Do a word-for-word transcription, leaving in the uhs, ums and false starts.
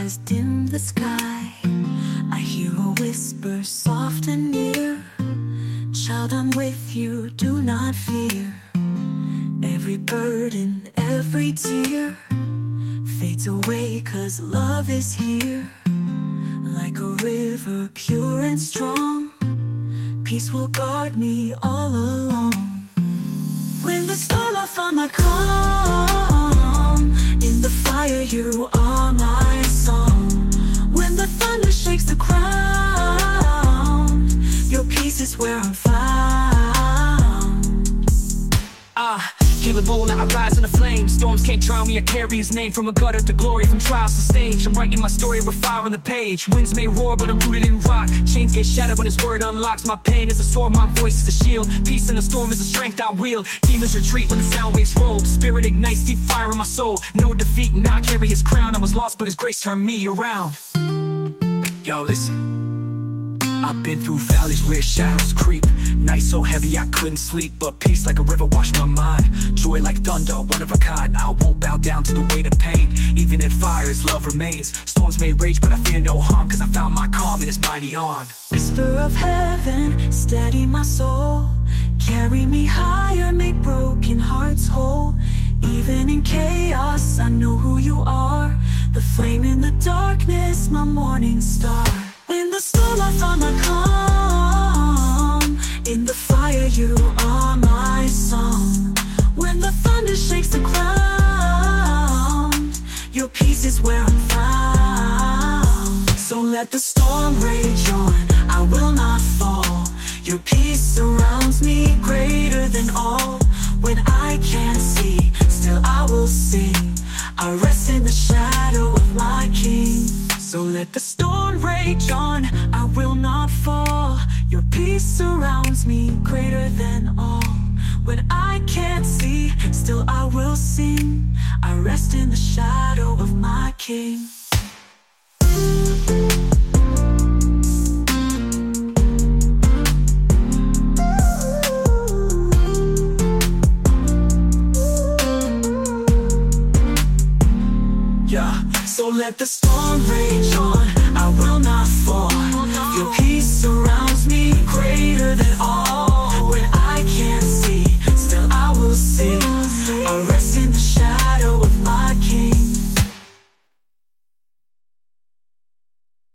stars dim the sky, I hear a whisper soft and near. Child, I'm with you, do not fear. Every burden, every tear fades away, 'cause love is here. Like a river, pure and strong, peace will guard me all along. When the starlight found my calm, in the fire you are my song. When the thunder shakes the ground, your peace is where I'm found. Ah, killable, now I rise in the flames. Storms can't drown me, I carry his name. From a gutter to glory, from trials to stage, I'm writing my story with fire on the page. Winds may roar, but I'm rooted in rock. Chains get shattered when his word unlocks. My pain is a sword, my voice is a shield. Peace in the storm is the strength I wield. Demons retreat when the sound waves roll. Spirit ignites deep fire in my soul. No defeat, now I carry his crown. I was lost, but his grace turned me around. Yo, listen, I've been through valleys where shadows creep. Nights so heavy I couldn't sleep, but peace like a river washed my mind. Joy like thunder, one of a kind. I won't bow down to the weight of pain. Even in fires, love remains. Storms may rage, but I fear no harm, 'cause I found my calm in his mighty arm. Whisper of heaven, steady my soul. Carry me higher, make broken hearts whole. Even in chaos, I know who you are. The flame in the darkness, my morning star. When the starlight found my calm, in the fire you are my song. When the thunder shakes the ground, your peace is where I'm found. So let the storm rage on, I will not fall. Your peace surrounds me, greater than all. When I can't see, still I will sing. I rest in the shadow of my King. So let the storm rage on, I will not fall. Your peace surrounds me, greater than all. When I can't see, still I will sing. I rest in the shadow of my King.